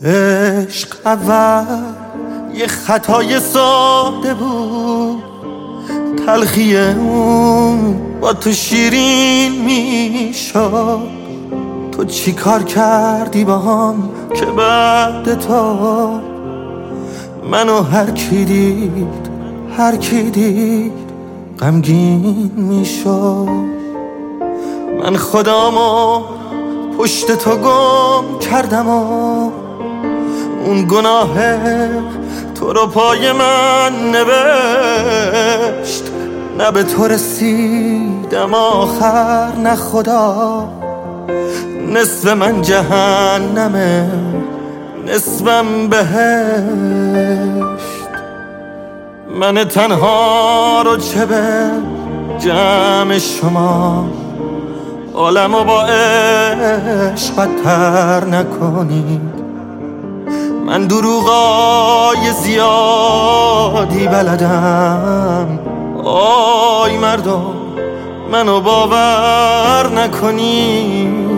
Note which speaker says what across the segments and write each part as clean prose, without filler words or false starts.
Speaker 1: عشق اول یه خطای ساده بود، تلخی اون با تو شیرین میشد. تو چی کار کردی با هم که بعد تو منو هر کی دید غمگین میشد. من خودمو پشت تو گم کردم و اون گناه تو رو پای من نوشت. نه به تو رسیدم آخر نه خدا، نصف من جهنمه نصفم بهشت. من تنها رو چه به جمع شما، عالمو با عشق بدتر نکنید. من دروغای زیادی بلدم، آی مردم منو باور نکنید.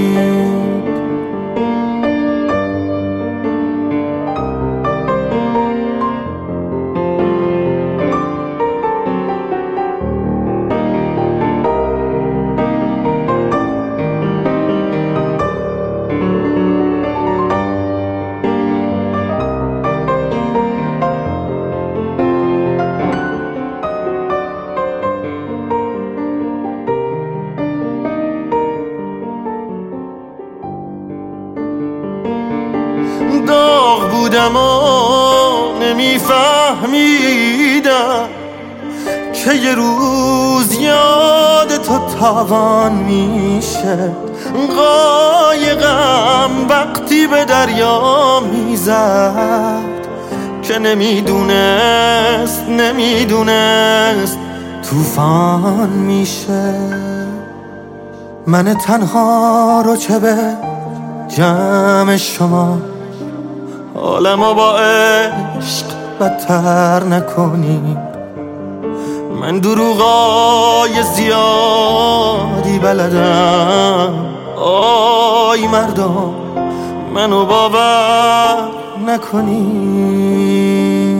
Speaker 1: داغ بودم و نمیفهمیدم که یه روز یاد تو تاوان میشه. قایقم وقتی به دریا میزد که نمیدونست طوفان میشه. من تنها رو چه به جمع شما، عالمو با عشق بدتر نکنید. من دروغای زیادی بلدم، آی مردم منو باور نکنید.